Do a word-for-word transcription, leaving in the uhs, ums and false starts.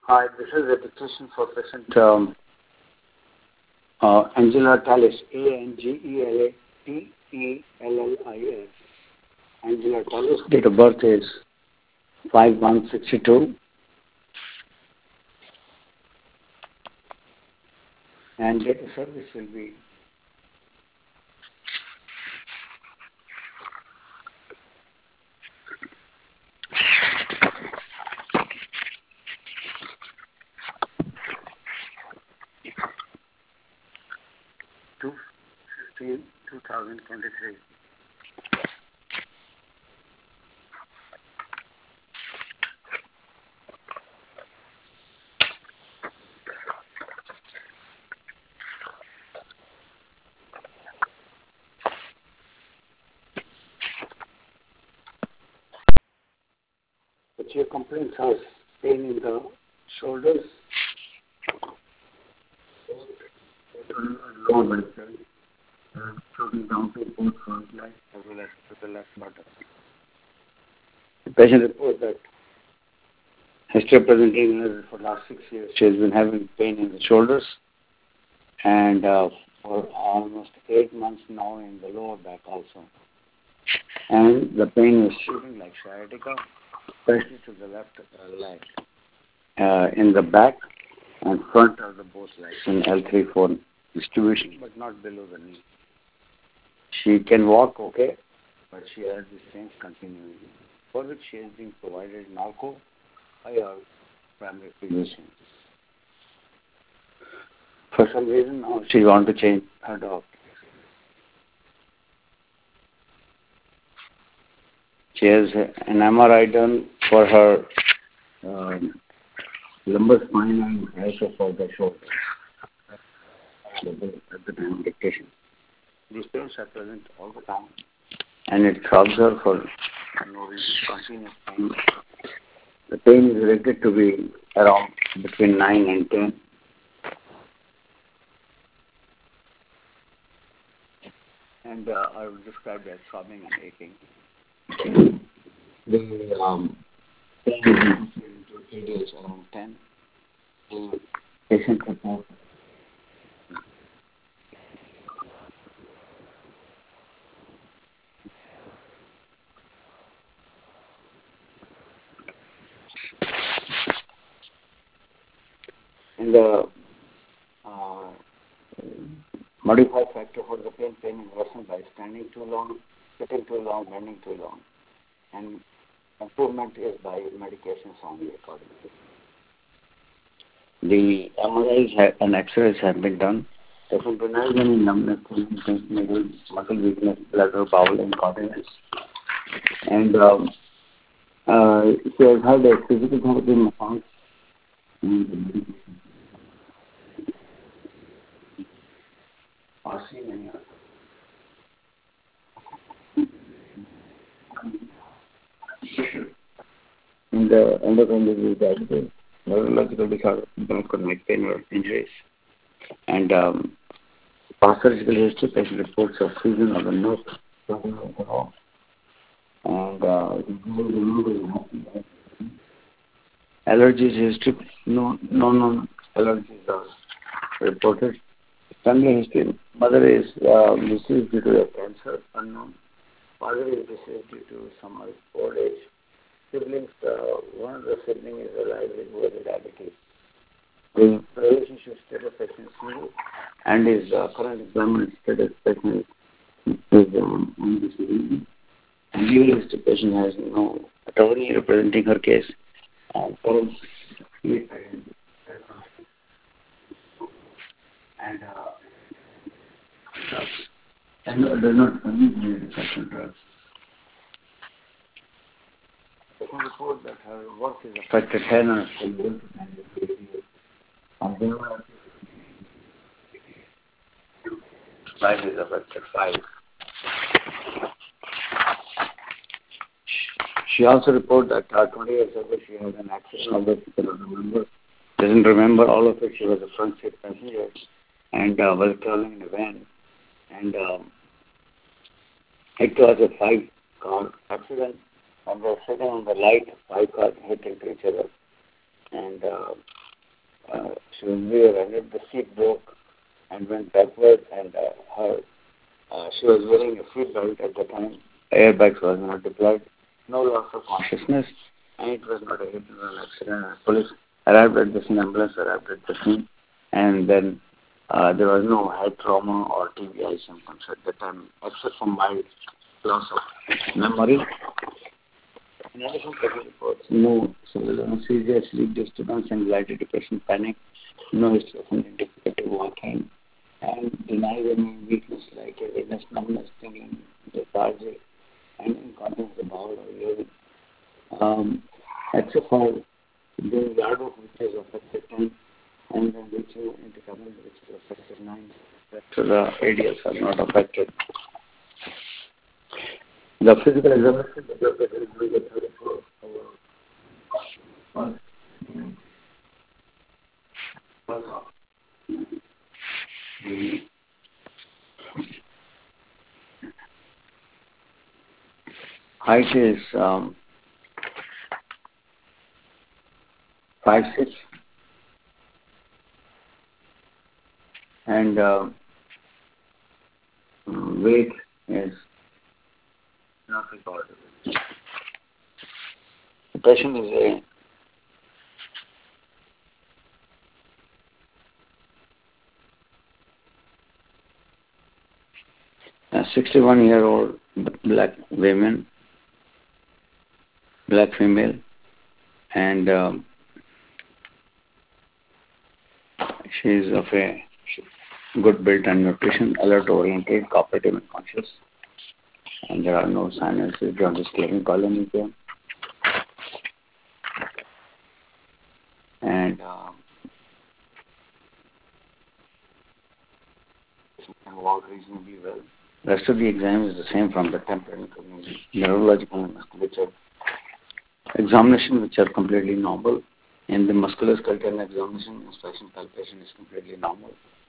Hi, this is a petition for patient um, uh, Angela Tallis, A N G E L A T E L L I S. Angela Tallis, date of birth is five one sixty-two, and date of service will be two fifteen two thousand twenty-three. The chief complaints has pain in the shoulders, lower back side, and floating down to both front legs as well as to the left buttock. The patient reports that history presenting her for the last six years. She has been having pain in the shoulders and uh, for almost eight months now in the lower back also. And the pain is shooting like sciatica, especially to the left uh, leg, uh, in the back and front of the both legs in L three four distribution, but not below the knee. She can walk okay, but she has these pains continuing, for which she is being provided narco by her primary physician. For some reason now she wants to change her doctor. She has an M R I done for her um, lumbar spine and also for the shoulder at the time of dictation. These pains are present all the time, and it throbs her for no reason, continuous pain. The pain is rated to be around between nine and ten. And uh, I would describe that throbbing and aching. The um, pain is into three days around ten. The patient report and the uh, modified factor for the pain, pain is worsened by standing too long, sitting too long, bending too long. And improvement is by medications only accordingly. The M R Is have, and X-rays have been done. Patient denies any numbness, muscle weakness, bladder, bowel incontinence. And um, uh, she has had a physical therapy massage and the medication. Or seen any other. In the endocrine disease, diabetes, neurological disorder, chronic pain or injuries. And um, past surgical history, patient reports of fusion of the nerve, and uh, allergies history, no, no, no allergies are reported. Family history, mother is uh, deceased due to a cancer, unknown. Father is deceased due to some old age. Siblings, uh, one of the siblings is alive with diabetes. The relationship status patient is single, and his uh, current employment status patient is um, on this reason. And legal history patient has no attorney representing her case. And parents, and uh, and uh, does not consume such drugs. I can report that her work is affected ten or so. Life is affected five. She also reported that uh, twenty years ago she had an accident, although she cannot remember. Doesn't remember all of it. She was a front seat passenger and uh, was traveling in a van. And um, it was a five-car accident. And they were sitting on the light, five cars hit into each other. And uh, uh, she was rear-ended. The seat broke and went backward, and uh, her uh, she was wearing a seat belt at the time. Airbags was not deployed. No loss of consciousness, and it was not a hit-and-run accident. Police arrived at the scene, ambulance arrived at the scene, and then uh, there was no head trauma or T B I symptoms at the time, except for mild loss of memory. In addition to the reports, no severe anesthesia, sleep disturbance, anxiety, depression, panic, no history of any difficulty walking, and denied any weakness like heaviness, numbness, tingling, lethargy, and incontinence of bowel or urine. Um, except for doing yard work, which is affected ten, and then reaching into cabin, which is affected nine. So the A D Ls are not affected. The physical examination, the doctor is doing a thirty-four hour. Height is um, five six, and uh, weight is not recorded. The patient is a a sixty-one-year-old black woman, black female, and um, she is of a good build and nutrition, alert, oriented, cooperative, and conscious. And there are no signs of jaundice, clearing colony here. And um, she can walk reasonably well. Rest of the exam is the same from the temporal, neurological, and musculature examination, which are completely normal. In the musculoskeletal examination, inspection palpation is completely normal.